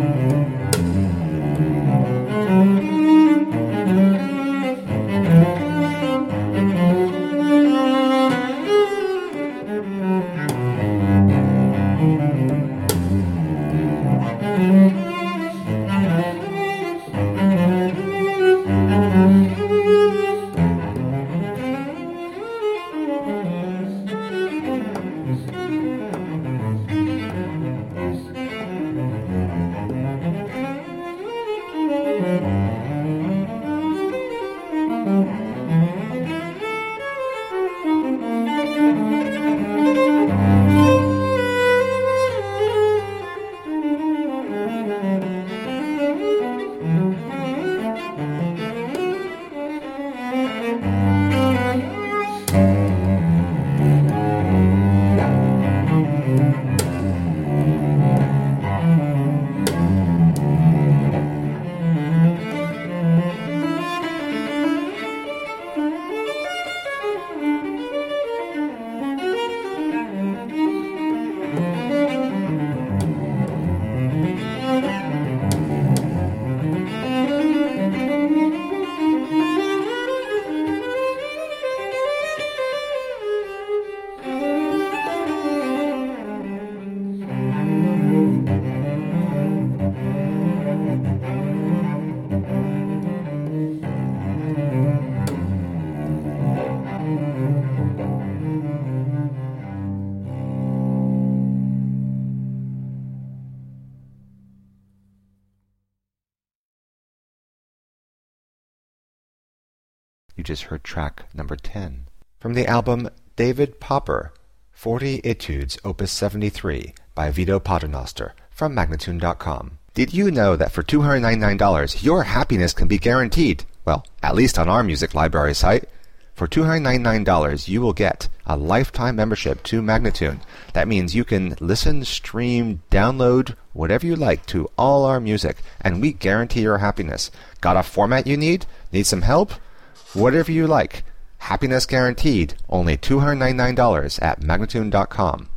You just heard track number 10 from the album David Popper, 40 Etudes, Opus 73 by Vito Paternoster from Magnatune.com. Did you know that for $299 your happiness can be guaranteed? Well, at least on our music library site. For $299 you will get a lifetime membership to Magnatune. That means you can listen, stream, download, whatever you like to all our music, and we guarantee your happiness. Got a format you need? Need some help? Whatever you like. Happiness guaranteed. Only $299 at Magnatune.com.